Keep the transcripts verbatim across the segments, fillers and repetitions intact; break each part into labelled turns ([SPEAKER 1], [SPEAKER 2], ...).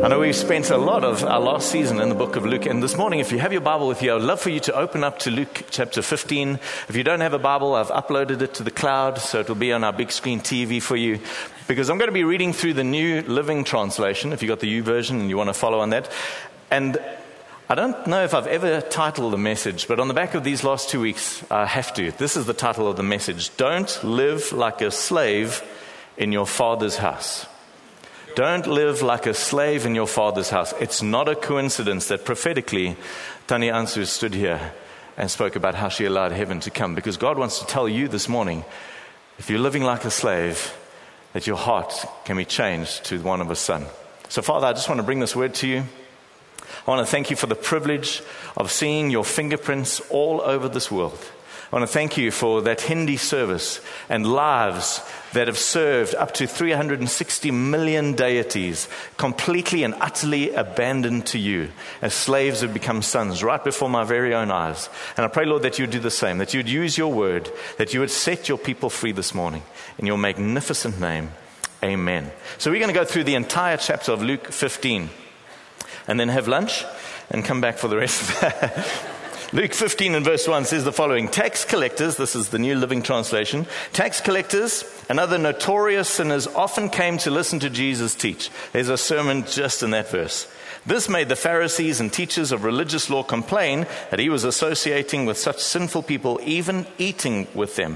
[SPEAKER 1] know we've spent a lot of our last season in the book of Luke, and this morning, if you have your Bible with you, I would love for you to open up to Luke chapter fifteen. If you don't have a Bible, I've uploaded it to the cloud, so it will be on our big screen T V for you, because I'm going to be reading through the New Living Translation, if you've got the U version and you want to follow on that. And I don't know if I've ever titled the message, but on the back of these last two weeks, I have to. This is the title of the message: Don't live like a slave in your Father's house. Don't live like a slave in your Father's house. It's not a coincidence that prophetically Tani Ansu stood here and spoke about how she allowed heaven to come, because God wants to tell you this morning, if you're living like a slave, that your heart can be changed to one of a son. So Father, I just want to bring this word to you. I want to thank you for the privilege of seeing your fingerprints all over this world. I want to thank you for that Hindi service and lives that have served up to three hundred sixty million deities, completely and utterly abandoned to you, as slaves have become sons right before my very own eyes. And I pray, Lord, that you would do the same, that you would use your word, that you would set your people free this morning. In your magnificent name, amen. So we're going to go through the entire chapter of Luke fifteen, and then have lunch and come back for the rest of that. Luke fifteen and verse one says the following: Tax collectors, this is the New Living Translation, tax collectors and other notorious sinners often came to listen to Jesus teach. There's a sermon just in that verse. This made the Pharisees and teachers of religious law complain that he was associating with such sinful people, even eating with them.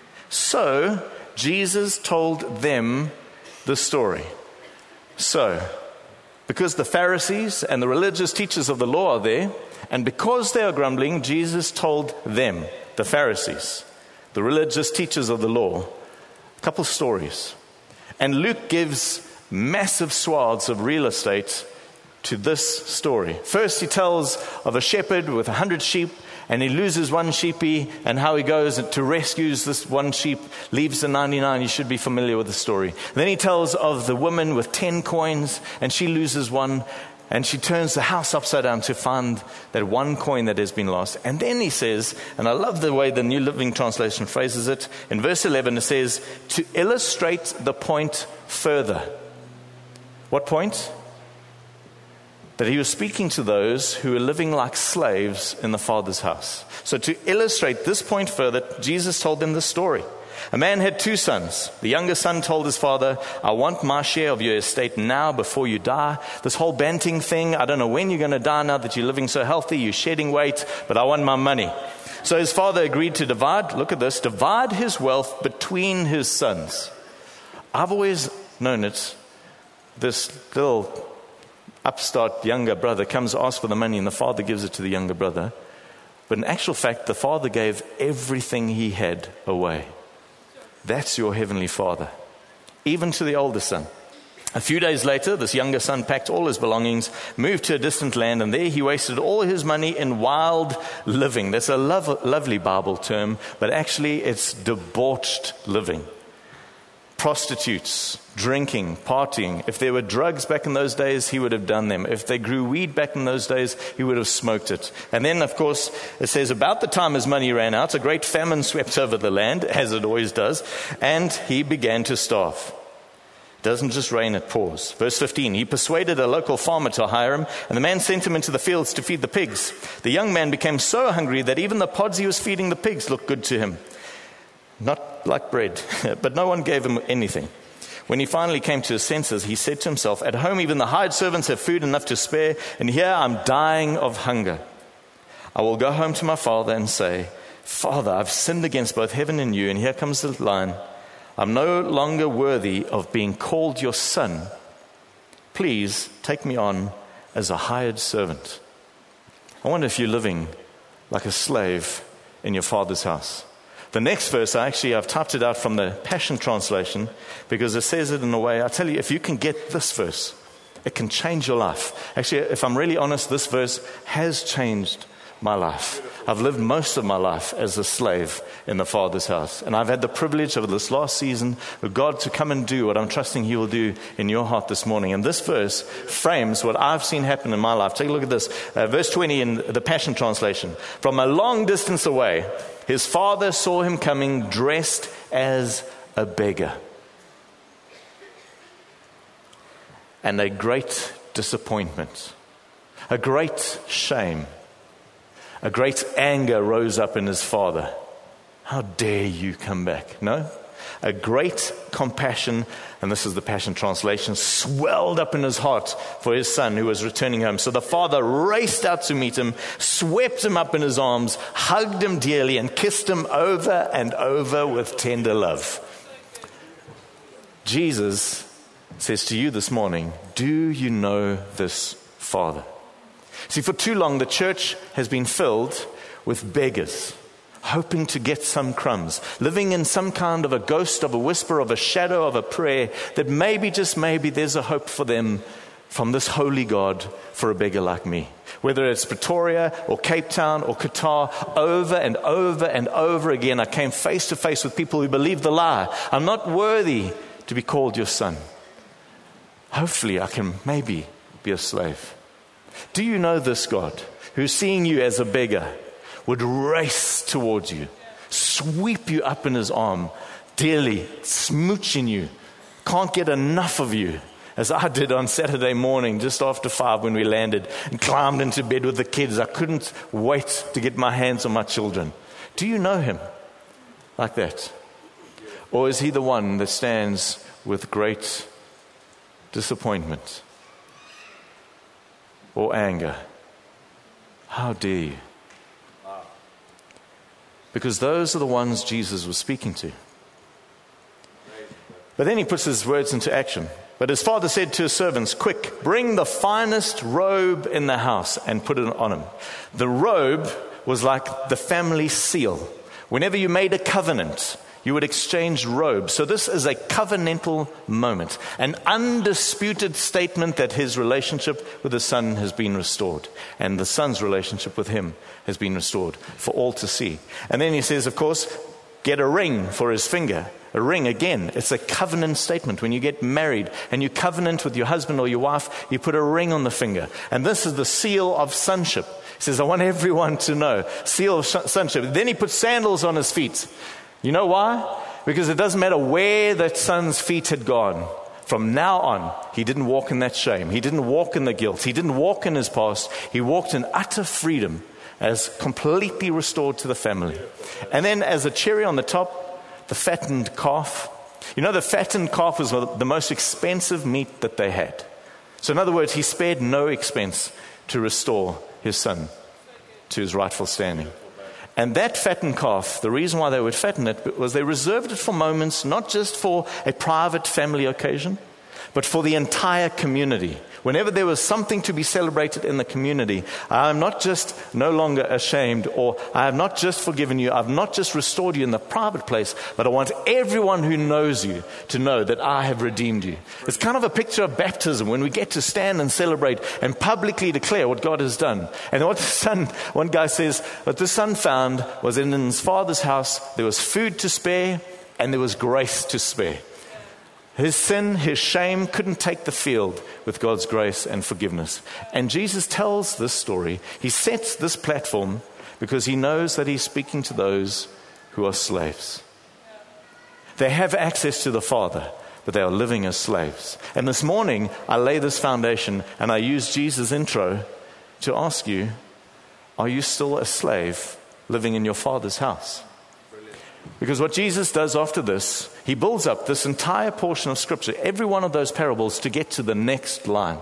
[SPEAKER 1] So Jesus told them the story. So, because the Pharisees and the religious teachers of the law are there, and because they are grumbling, Jesus told them, the Pharisees, the religious teachers of the law, a couple stories. And Luke gives massive swaths of real estate to this story. First, he tells of a shepherd with a hundred sheep, and he loses one sheepy, and how he goes to rescues this one sheep, leaves the ninety-nine. You should be familiar with the story. Then he tells of the woman with ten coins, and she loses one, and she turns the house upside down to find that one coin that has been lost. And then he says, and I love the way the New Living Translation phrases it, in verse eleven it says, to illustrate the point further. What point? That he was speaking to those who were living like slaves in the Father's house. So to illustrate this point further, Jesus told them this story. A man had two sons. The younger son told his father, I want my share of your estate now before you die. This whole banting thing, I don't know when you're going to die now that you're living so healthy, you're shedding weight, but I want my money. So his father agreed to divide, look at this, divide his wealth between his sons. I've always known it, this little upstart younger brother comes, asks for the money, and the father gives it to the younger brother. But in actual fact, the father gave everything he had away. That's your heavenly Father, even to the older son. A few days later, this younger son packed all his belongings, moved to a distant land, and there he wasted all his money in wild living. That's a lov- lovely Bible term, but actually it's debauched living. Prostitutes, drinking, partying. If there were drugs back in those days, he would have done them. If they grew weed back in those days, he would have smoked it. And then, of course, it says, about the time his money ran out, a great famine swept over the land, as it always does, and he began to starve. It doesn't just rain, it pours. Verse fifteen, he persuaded a local farmer to hire him, and the man sent him into the fields to feed the pigs. The young man became so hungry that even the pods he was feeding the pigs looked good to him. Not like bread, but no one gave him anything. When he finally came to his senses, he said to himself, at home even the hired servants have food enough to spare, and here I'm dying of hunger. I will go home to my father and say, Father, I've sinned against both heaven and you, and here comes the line, I'm no longer worthy of being called your son. Please take me on as a hired servant. I wonder if you're living like a slave in your Father's house. The next verse, I actually, I've typed it out from the Passion Translation because it says it in a way, I tell you, if you can get this verse, it can change your life. Actually, if I'm really honest, this verse has changed my life. I've lived most of my life as a slave in the Father's house. And I've had the privilege over this last season of God to come and do what I'm trusting He will do in your heart this morning. And this verse frames what I've seen happen in my life. Take a look at this. Uh, verse twenty in the Passion Translation. From a long distance away, his father saw him coming dressed as a beggar. And a great disappointment, a great shame, a great anger rose up in his father. How dare you come back? No? A great compassion, and this is the Passion Translation, swelled up in his heart for his son who was returning home. So the father raced out to meet him, swept him up in his arms, hugged him dearly, and kissed him over and over with tender love. Jesus says to you this morning, do you know this Father? See, for too long the church has been filled with beggars, hoping to get some crumbs, living in some kind of a ghost of a whisper of a shadow of a prayer that maybe, just maybe, there's a hope for them from this holy God for a beggar like me. Whether it's Pretoria or Cape Town or Qatar, over and over and over again, I came face to face with people who believe the lie. I'm not worthy to be called your son. Hopefully I can maybe be a slave. Do you know this God who's seeing you as a beggar would race towards you, sweep you up in his arm, dearly smooching you, can't get enough of you, as I did on Saturday morning just after five when we landed and climbed into bed with the kids. I couldn't wait to get my hands on my children. Do you know him like that? Or is he the one that stands with great disappointment or anger? How dare you? Because those are the ones Jesus was speaking to. But then he puts his words into action. But his father said to his servants, quick, bring the finest robe in the house and put it on him. The robe was like the family seal. Whenever you made a covenant, you would exchange robes. So this is a covenantal moment, an undisputed statement that his relationship with his son has been restored, and the son's relationship with him has been restored for all to see. And then he says, of course, get a ring for his finger. A ring, again, it's a covenant statement. When you get married and you covenant with your husband or your wife, you put a ring on the finger. And this is the seal of sonship. He says, I want everyone to know. Seal of sonship. Then he puts sandals on his feet. You know why? Because it doesn't matter where that son's feet had gone. From now on, he didn't walk in that shame. He didn't walk in the guilt. He didn't walk in his past. He walked in utter freedom as completely restored to the family. And then as a cherry on the top, the fattened calf. You know, the fattened calf was the most expensive meat that they had. So in other words, he spared no expense to restore his son to his rightful standing. And that fattened calf, the reason why they would fatten it was they reserved it for moments, not just for a private family occasion, but for the entire community. Whenever there was something to be celebrated in the community, I am not just no longer ashamed, or I have not just forgiven you, I've not just restored you in the private place, but I want everyone who knows you to know that I have redeemed you. It's kind of a picture of baptism when we get to stand and celebrate and publicly declare what God has done. And what the son, one guy says, what the son found was in his father's house, there was food to spare and there was grace to spare. His sin, his shame couldn't take the field with God's grace and forgiveness. And Jesus tells this story. He sets this platform because he knows that he's speaking to those who are slaves. They have access to the Father, but they are living as slaves. And this morning, I lay this foundation and I use Jesus' intro to ask you, are you still a slave living in your Father's house? Because what Jesus does after this, he builds up this entire portion of Scripture, every one of those parables, to get to the next line.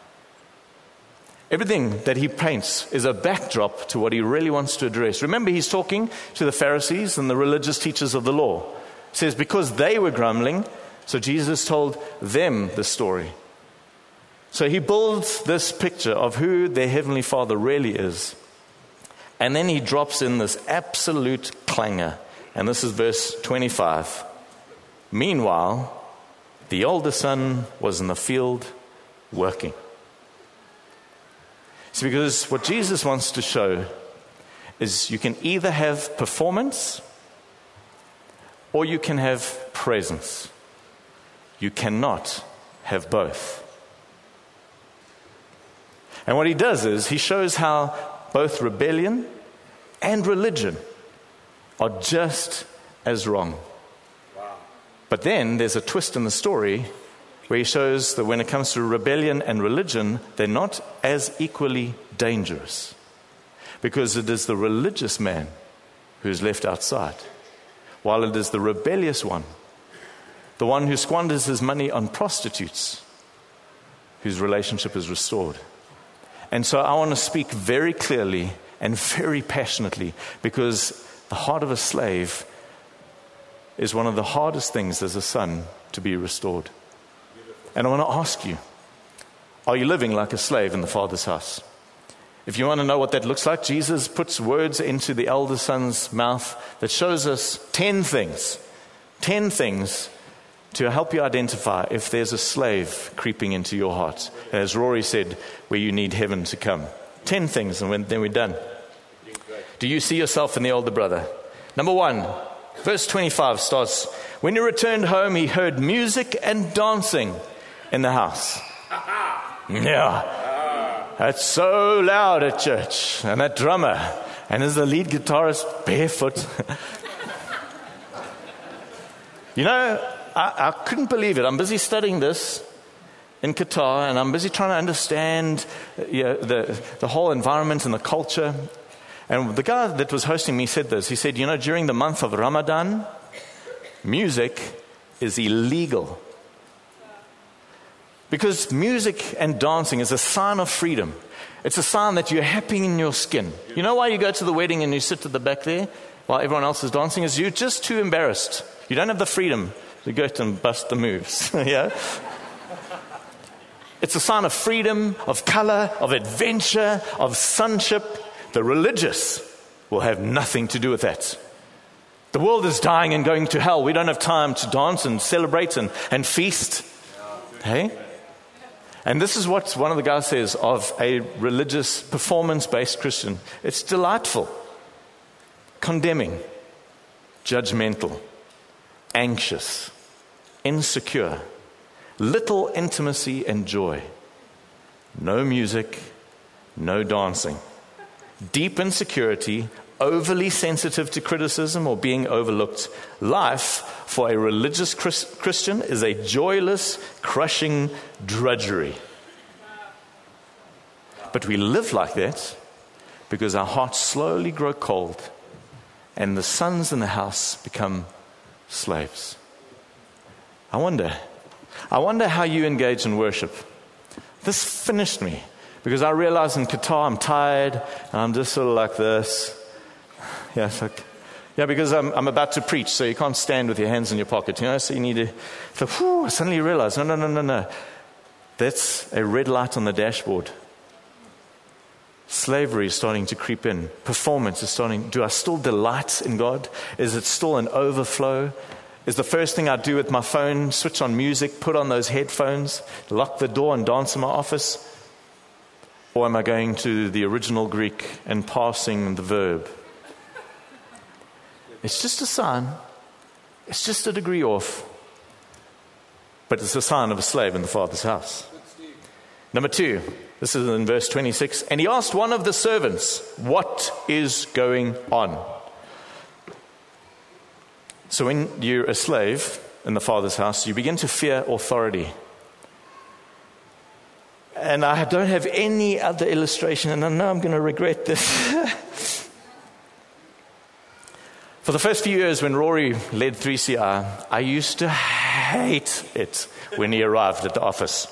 [SPEAKER 1] Everything that he paints is a backdrop to what he really wants to address. Remember, he's talking to the Pharisees and the religious teachers of the law. He says, because they were grumbling, so Jesus told them the story. So he builds this picture of who their Heavenly Father really is. And then he drops in this absolute clanger. And this is verse twenty-five. Meanwhile, the older son was in the field working. See, because what Jesus wants to show is you can either have performance or you can have presence. You cannot have both. And what he does is he shows how both rebellion and religion are just as wrong. Wow. But then there's a twist in the story where he shows that when it comes to rebellion and religion, they're not as equally dangerous, because it is the religious man who's left outside, while it is the rebellious one, the one who squanders his money on prostitutes, whose relationship is restored. And so I want to speak very clearly and very passionately, because the heart of a slave is one of the hardest things as a son to be restored. And I want to ask you, are you living like a slave in the Father's house? If you want to know what that looks like, Jesus puts words into the elder son's mouth that shows us ten things, ten things to help you identify if there's a slave creeping into your heart. And as Rory said, where you need heaven to come. Ten things, and then we're done. Do you see yourself in the older brother? Number one, verse twenty-five starts, when he returned home, he heard music and dancing in the house. Yeah. That's so loud at church. And that drummer. And as the lead guitarist, barefoot. You know, I, I couldn't believe it. I'm busy studying this in Qatar, and I'm busy trying to understand you know, the, the whole environment and the culture. And the guy that was hosting me said this. He said, you know, during the month of Ramadan, music is illegal. Because music and dancing is a sign of freedom. It's a sign that you're happy in your skin. You know why you go to the wedding and you sit at the back there while everyone else is dancing? Is you're just too embarrassed. You don't have the freedom to go and bust the moves. Yeah? It's a sign of freedom, of color, of adventure, of sonship. The religious will have nothing to do with that. The world is dying and going to hell. We don't have time to dance and celebrate and, and feast. Hey? And this is what one of the guys says of a religious, performance-based Christian. It's delightful, condemning, judgmental, anxious, insecure, little intimacy and joy, no music, no dancing, deep insecurity, overly sensitive to criticism or being overlooked. Life for a religious Chris- Christian is a joyless, crushing drudgery. But we live like that because our hearts slowly grow cold and the sons in the house become slaves. I wonder, I wonder how you engage in worship. This finished me because I realized in Qatar I'm tired and I'm just sort of like this. Yeah, it's like, yeah, because I'm I'm about to preach, so you can't stand with your hands in your pocket, you know. So you need to. So whew, I suddenly realized, no, no, no, no, no. That's a red light on the dashboard. Slavery is starting to creep in. Performance is starting. Do I still delight in God? Is it still an overflow? Is the first thing I do with my phone switch on music, put on those headphones, lock the door, and dance in my office? Or am I going to the original Greek and parsing the verb? It's just a sign. It's just a degree off. But it's a sign of a slave in the Father's house. Number two, this is in verse twenty-six. And he asked one of the servants, what is going on? So when you're a slave in the Father's house, you begin to fear authority. And I don't have any other illustration, and I know I'm going to regret this. For the first few years when Rory led three C I, I used to hate it when he arrived at the office.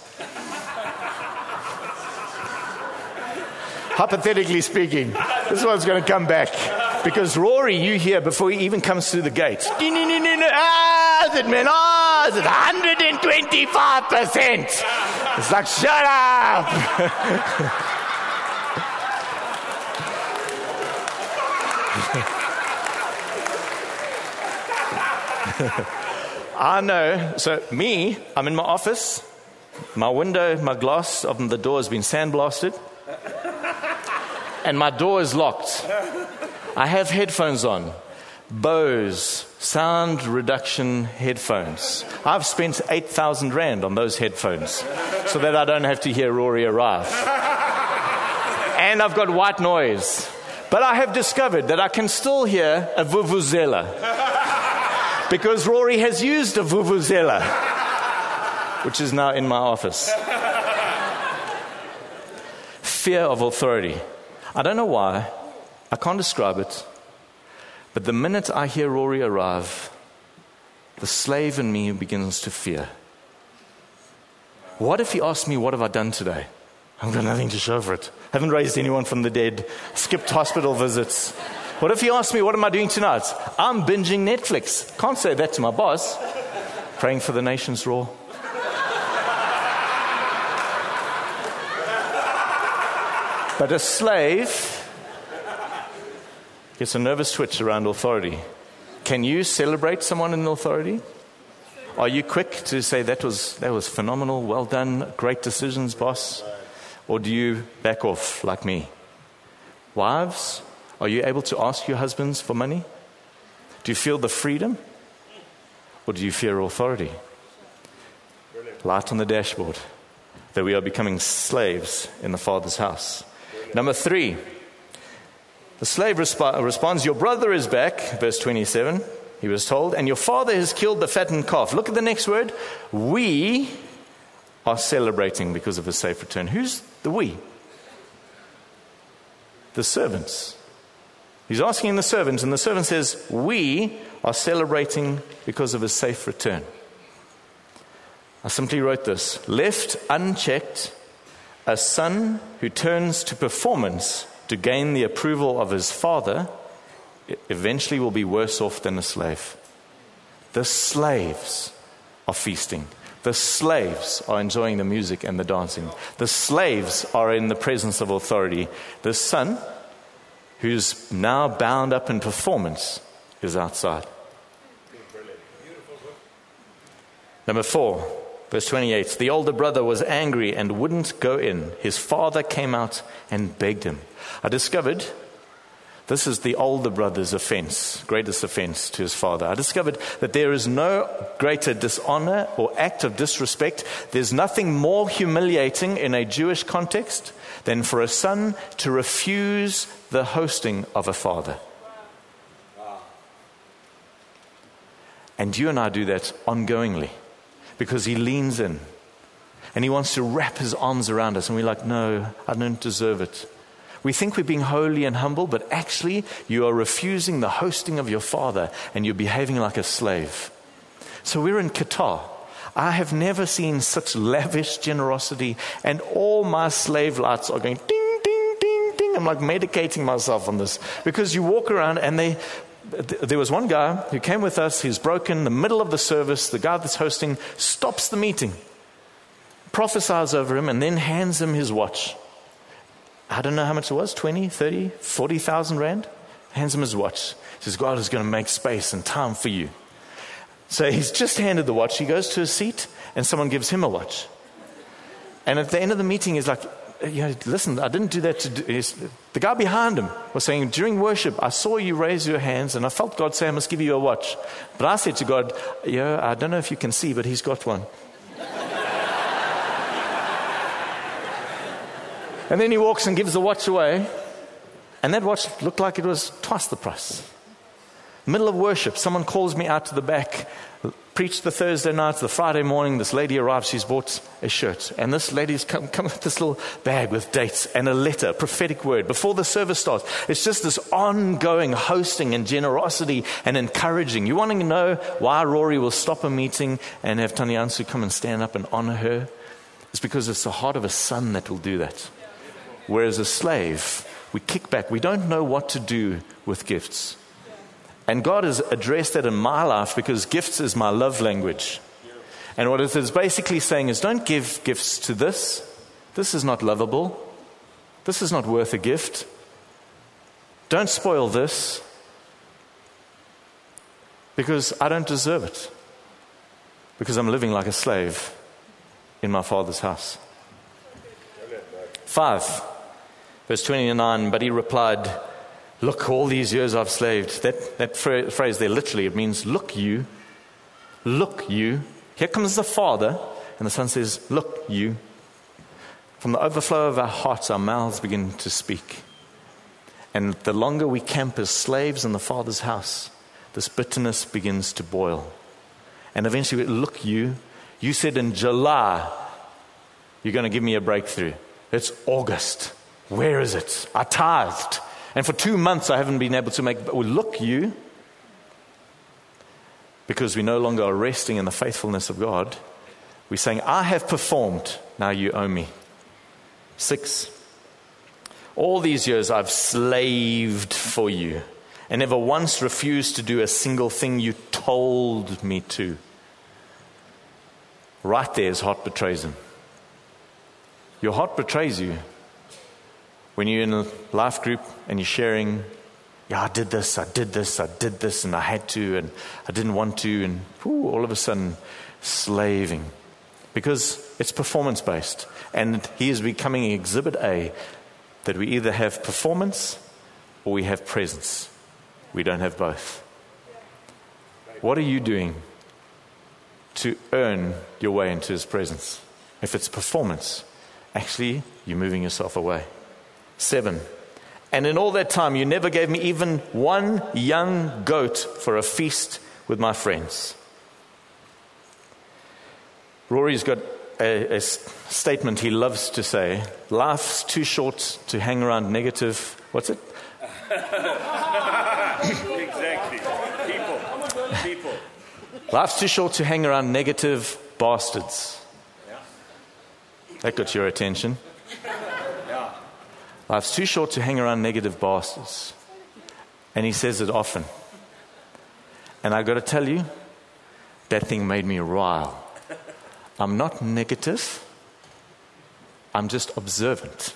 [SPEAKER 1] Hypothetically speaking, this one's going to come back. Because Rory, you hear before he even comes through the gate. Ah, is it, man? Ah, is it one hundred twenty-five percent? It's like, shut up. I know. So me, I'm in my office. My window, my glass of the door has been sandblasted. And my door is locked. I have headphones on. Bose sound reduction headphones. I've spent eight thousand rand on those headphones so that I don't have to hear Rory arrive. And I've got white noise. But I have discovered that I can still hear a vuvuzela. Because Rory has used a vuvuzela. which is now in my office. Fear of authority. I don't know why. I can't describe it. But the minute I hear Rory arrive, the slave in me begins to fear. What if he asks me, what have I done today? I've got nothing to show for it. Haven't raised anyone from the dead. Skipped hospital visits. What if he asks me, what am I doing tonight? I'm binging Netflix. Can't say that to my boss. Praying for the nation's raw. But a slave gets a nervous twitch around authority. Can you celebrate someone in authority? Are you quick to say that was that was phenomenal, well done, great decisions, boss? Or do you back off like me? Wives, are you able to ask your husbands for money? Do you feel the freedom? Or do you fear authority? Light on the dashboard, that we are becoming slaves in the Father's house. Number three, the slave resp- responds, your brother is back, verse twenty-seven, he was told, and your father has killed the fattened calf. Look at the next word. We are celebrating because of his safe return. Who's the we? The servants. He's asking the servants, and the servant says, we are celebrating because of his safe return. I simply wrote this. Left unchecked, a son who turns to performance to gain the approval of his father eventually will be worse off than a slave. The slaves are feasting. The slaves are enjoying the music and the dancing. The slaves are in the presence of authority. The son, who's now bound up in performance, is outside. Number four, verse twenty-eight. The older brother was angry and wouldn't go in. His father came out and begged him. I discovered this is the older brother's offense, greatest offense to his father. I discovered that there is no greater dishonor or act of disrespect. There's nothing more humiliating in a Jewish context than for a son to refuse the hosting of a father. And you and I do that ongoingly because he leans in and he wants to wrap his arms around us and we're like, no, I don't deserve it. We think we're being holy and humble, but actually you are refusing the hosting of your father and you're behaving like a slave. So we're in Qatar. I have never seen such lavish generosity, and all my slave lights are going ding, ding, ding, ding. I'm like medicating myself on this because you walk around and they, there was one guy who came with us, he's broken in the middle of the service. The guy that's hosting stops the meeting, prophesies over him, and then hands him his watch. I don't know how much it was, twenty, thirty, forty thousand rand. Hands him his watch. He says, God is going to make space and time for you. So he's just handed the watch. He goes to his seat and someone gives him a watch. And at the end of the meeting, he's like, you know, listen, I didn't do that to do. He's, the guy behind him was saying, during worship, I saw you raise your hands and I felt God say, I must give you a watch. But I said to God, yeah, I don't know if you can see, but he's got one. And then he walks and gives the watch away. And that watch looked like it was twice the price. Middle of worship, someone calls me out to the back. Preached the Thursday night, the Friday morning, this lady arrives, she's bought a shirt. And this lady's come, come with this little bag with dates and a letter, a prophetic word. Before the service starts, it's just this ongoing hosting and generosity and encouraging. You want to know why Rory will stop a meeting and have Tanyansu come and stand up and honor her? It's because it's the heart of a son that will do that. Whereas a slave, we kick back. We don't know what to do with gifts. And God has addressed that in my life because gifts is my love language. And what it is basically saying is, don't give gifts to this. This is not lovable. This is not worth a gift. Don't spoil this because I don't deserve it. Because I'm living like a slave in my Father's house. Five. Verse twenty-nine, but he replied, look, all these years I've slaved. That, that phrase there, literally, it means, look you, look you. Here comes the Father, and the Son says, look you. From the overflow of our hearts, our mouths begin to speak. And the longer we camp as slaves in the Father's house, this bitterness begins to boil. And eventually, look you, You said in July, you're going to give me a breakthrough. It's August. Where is it? I tithed. And for two months, I haven't been able to make, well, look, you. Because we no longer are resting in the faithfulness of God. We're saying, I have performed. Now you owe me. Six. All these years I've slaved for you and never once refused to do a single thing you told me to. Right there, his heart betrays him. Your heart betrays you when you're in a life group and you're sharing, yeah, I did this, I did this, I did this, and I had to, and I didn't want to, and whoo, all of a sudden, slaving. Because it's performance-based. And he is becoming exhibit A, that we either have performance or we have presence. We don't have both. What are you doing to earn your way into his presence? If it's performance, actually, you're moving yourself away. Seven. And in all that time, you never gave me even one young goat for a feast with my friends. Rory's got a, a statement he loves to say. Life's too short to hang around negative. What's it?
[SPEAKER 2] Exactly. People. People.
[SPEAKER 1] Life's too short to hang around negative bastards. That got your attention. Life's too short to hang around negative bastards. And he says it often. And I got to tell you, that thing made me rile. I'm not negative. I'm just observant.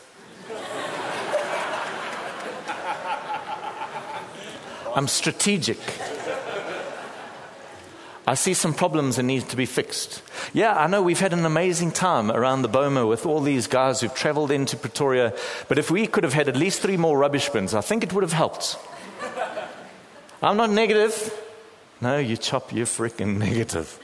[SPEAKER 1] I'm strategic. I see some problems that need to be fixed. Yeah, I know we've had an amazing time around the Boma with all these guys who've traveled into Pretoria, but if we could have had at least three more rubbish bins, I think it would have helped. I'm not negative. No, you chop, you're freaking negative.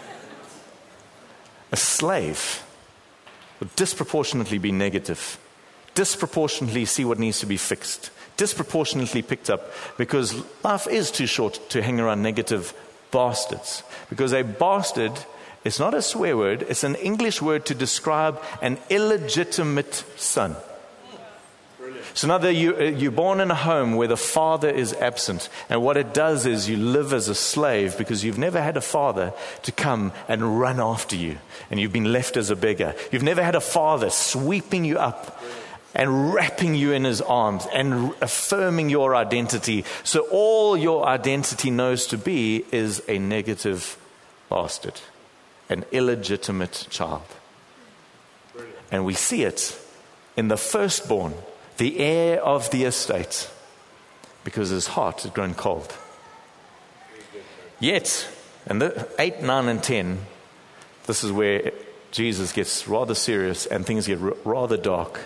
[SPEAKER 1] A slave would disproportionately be negative, disproportionately see what needs to be fixed, disproportionately picked up, because life is too short to hang around negative bastards. Because a bastard is not a swear word, it's an English word to describe an illegitimate son. So now that you, you're born in a home where the father is absent, and what it does is you live as a slave because you've never had a father to come and run after you, and you've been left as a beggar. You've never had a father sweeping you up and wrapping you in his arms and affirming your identity. So all your identity knows to be is a negative bastard, an illegitimate child. And we see it in the firstborn, the heir of the estate, because his heart had grown cold. Yet, and the eight, nine, and ten, this is where Jesus gets rather serious and things get r- rather dark.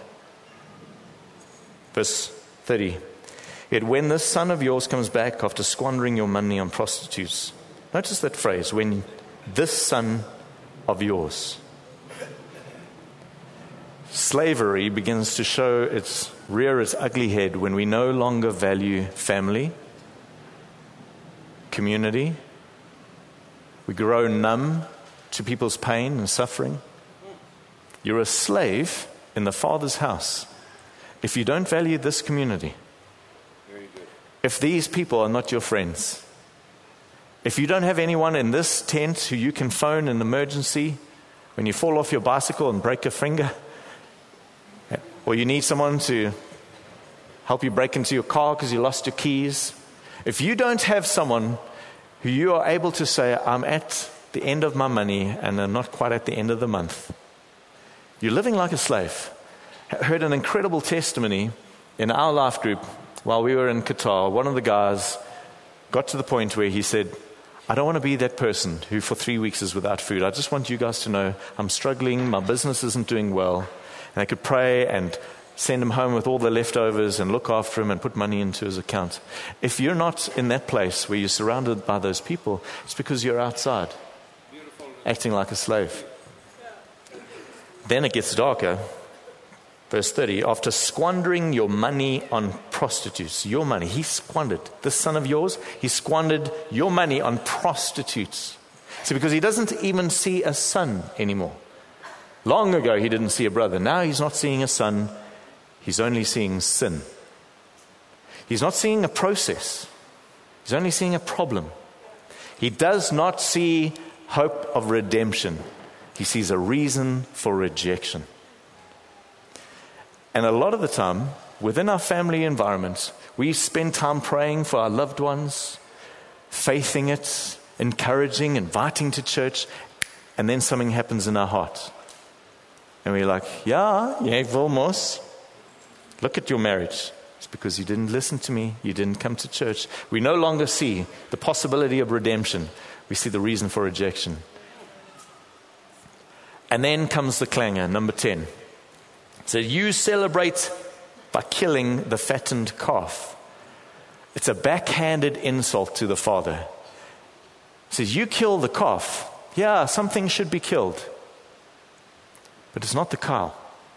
[SPEAKER 1] Verse thirty. Yet when this son of yours comes back after squandering your money on prostitutes, notice that phrase, when this son of yours. Slavery begins to show its rear its ugly head when we no longer value family, community. We grow numb to people's pain and suffering. You're a slave in the Father's house if you don't value this community.
[SPEAKER 2] Very good.
[SPEAKER 1] If these people are not your friends. If you don't have anyone in this tent who you can phone in emergency when you fall off your bicycle and break your finger, or you need someone to help you break into your car because you lost your keys. If you don't have someone who you are able to say, I'm at the end of my money and I'm not quite at the end of the month, you're living like a slave. I heard an incredible testimony in our life group while we were in Qatar. One of the guys got to the point where he said, I don't want to be that person who for three weeks is without food. I just want you guys to know I'm struggling, my business isn't doing well. And I could pray and send him home with all the leftovers and look after him and put money into his account. If you're not in that place where you're surrounded by those people, it's because you're outside, acting like a slave. Then it gets darker. Verse thirty, after squandering your money on prostitutes, your money, he squandered. This son of yours, he squandered your money on prostitutes. See, because he doesn't even see a son anymore. Long ago, he didn't see a brother. Now he's not seeing a son. He's only seeing sin. He's not seeing a process. He's only seeing a problem. He does not see hope of redemption. He sees a reason for rejection. And a lot of the time, within our family environments, we spend time praying for our loved ones, faithing it, encouraging, inviting to church, and then something happens in our heart. And we're like, yeah, yeah, almost. Look at your marriage. It's because you didn't listen to me. You didn't come to church. We no longer see the possibility of redemption. We see the reason for rejection. And then comes the clangor, number ten. So you celebrate by killing the fattened calf. It's a backhanded insult to the father. It says, you kill the calf. Yeah, something should be killed. But it's not the cow.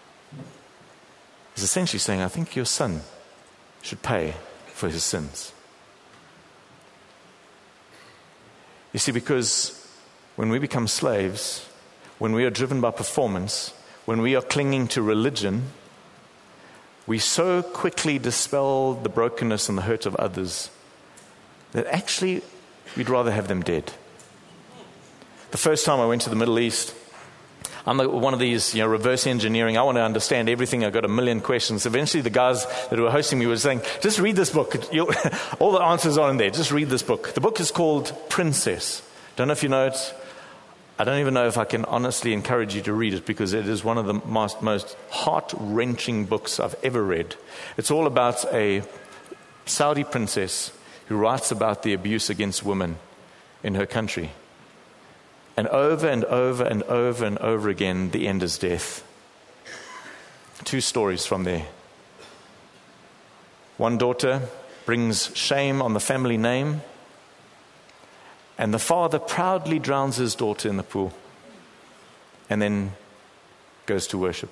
[SPEAKER 1] He's essentially saying, I think your son should pay for his sins. You see, because when we become slaves, when we are driven by performance, when we are clinging to religion, we so quickly dispel the brokenness and the hurt of others that actually we'd rather have them dead. The first time I went to the Middle East, I'm one of these, you know, reverse engineering. I want to understand everything. I've got a million questions. Eventually, the guys that were hosting me were saying, just read this book. You'll, all the answers are in there. Just read this book. The book is called Princess. Don't know if you know it. I don't even know if I can honestly encourage you to read it because it is one of the most, most heart-wrenching books I've ever read. It's all about a Saudi princess who writes about the abuse against women in her country. And over and over and over and over again, the end is death. Two stories from there. One daughter brings shame on the family name, and the father proudly drowns his daughter in the pool and then goes to worship.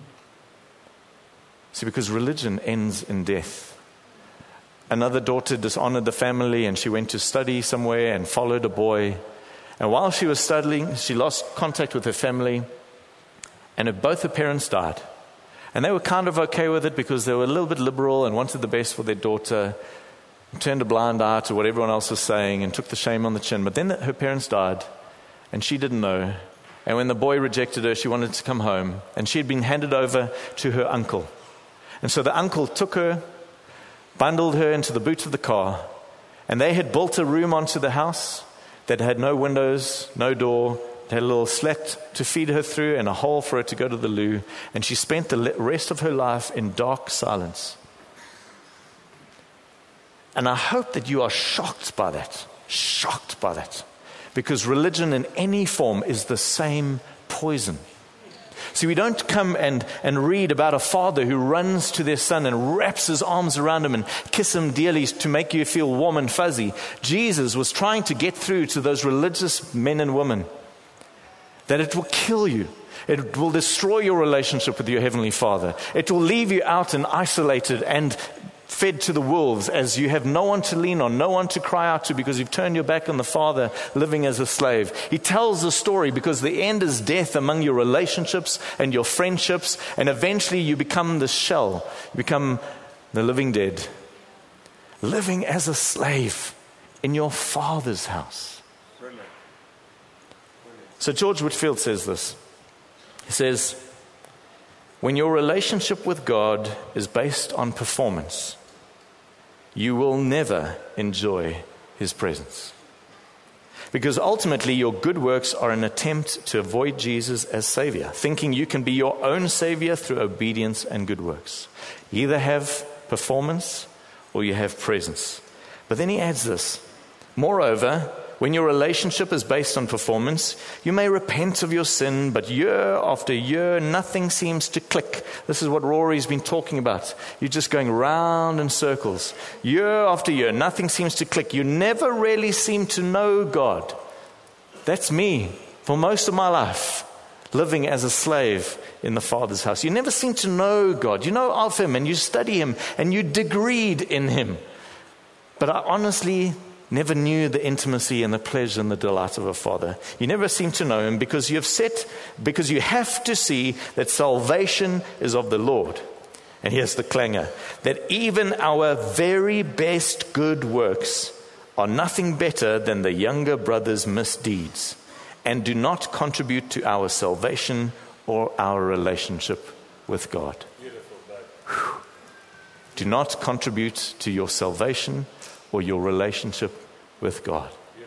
[SPEAKER 1] See, because religion ends in death. Another daughter dishonored the family and she went to study somewhere and followed a boy. And while she was studying, she lost contact with her family, and her, both her parents died. And they were kind of okay with it because they were a little bit liberal and wanted the best for their daughter, turned a blind eye to what everyone else was saying and took the shame on the chin. But then her parents died, and she didn't know. And when the boy rejected her, she wanted to come home, and she had been handed over to her uncle. And so the uncle took her, bundled her into the boot of the car, and they had built a room onto the house that had no windows, no door. They had a little slat to feed her through and a hole for her to go to the loo. And she spent the rest of her life in dark silence. And I hope that you are shocked by that. Shocked by that. Because religion in any form is the same poison. See, we don't come and, and read about a father who runs to their son and wraps his arms around him and kiss him dearly to make you feel warm and fuzzy. Jesus was trying to get through to those religious men and women that it will kill you. It will destroy your relationship with your Heavenly Father. It will leave you out and isolated and fed to the wolves as you have no one to lean on, no one to cry out to because you've turned your back on the Father living as a slave. He tells the story because the end is death among your relationships and your friendships, and eventually you become the shell, you become the living dead, living as a slave in your Father's house. Brilliant. Brilliant. So George Whitefield says this. He says, when your relationship with God is based on performance, you will never enjoy His presence. Because ultimately your good works are an attempt to avoid Jesus as Savior, thinking you can be your own Savior through obedience and good works. You either have performance or you have presence. But then he adds this, moreover, when your relationship is based on performance, you may repent of your sin, but year after year, nothing seems to click. This is what Rory's been talking about. You're just going round in circles. Year after year, nothing seems to click. You never really seem to know God. That's me for most of my life, living as a slave in the Father's house. You never seem to know God. You know of Him, and you study Him, and you degreed in Him. But I honestly never knew the intimacy and the pleasure and the delight of a father. You never seem to know him because you have set, because you have to see that salvation is of the Lord. And here's the clanger, that even our very best good works are nothing better than the younger brother's misdeeds and do not contribute to our salvation or our relationship with God. Whew. Do not contribute to your salvation or your relationship with God.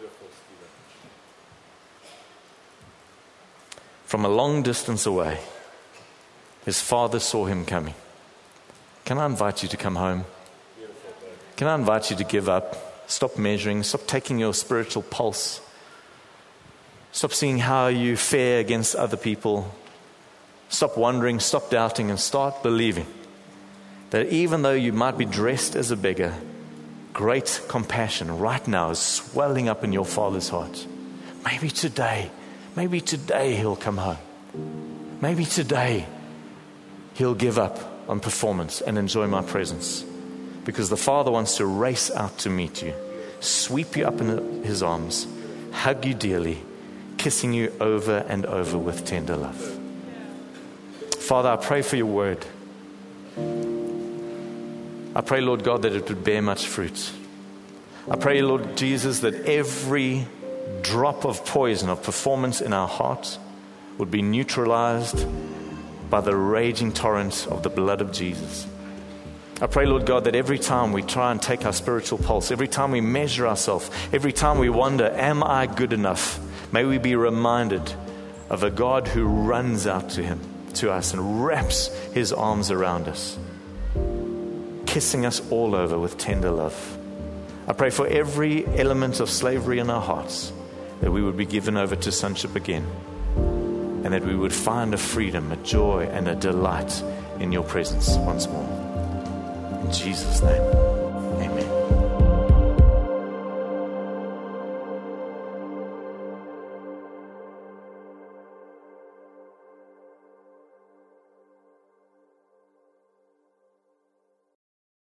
[SPEAKER 1] From a long distance away, his father saw him coming. Can I invite you to come home? Can I invite you to give up? Stop measuring. Stop taking your spiritual pulse. Stop seeing how you fare against other people. Stop wondering, stop doubting, and start believing that even though you might be dressed as a beggar, great compassion right now is swelling up in your Father's heart. Maybe today, maybe today he'll come home. Maybe today he'll give up on performance and enjoy my presence, because the Father wants to race out to meet you, sweep you up in his arms, hug you dearly, kissing you over and over with tender love. Father, I pray for your word. I pray, Lord God, that it would bear much fruit. I pray, Lord Jesus, that every drop of poison of performance in our hearts would be neutralized by the raging torrent of the blood of Jesus. I pray, Lord God, that every time we try and take our spiritual pulse, every time we measure ourselves, every time we wonder, am I good enough? May we be reminded of a God who runs out to him, to us, and wraps his arms around us, kissing us all over with tender love. I pray for every element of slavery in our hearts, that we would be given over to sonship again, and that we would find a freedom, a joy, and a delight in your presence once more. In Jesus' name.